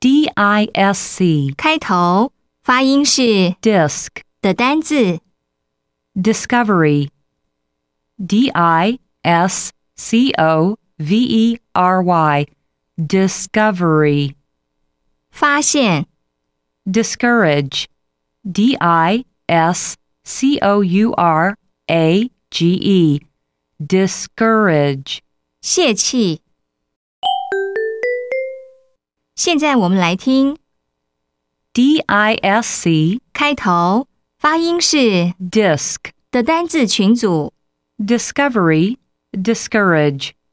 DISC 开头发音是 disc 的单字 discovery DISCOVERY discovery 发现 discourage DISCOURAGE discourage 泄气。现在我们来听 DISC 开头发音是 disc 的单字群组 discovery discourage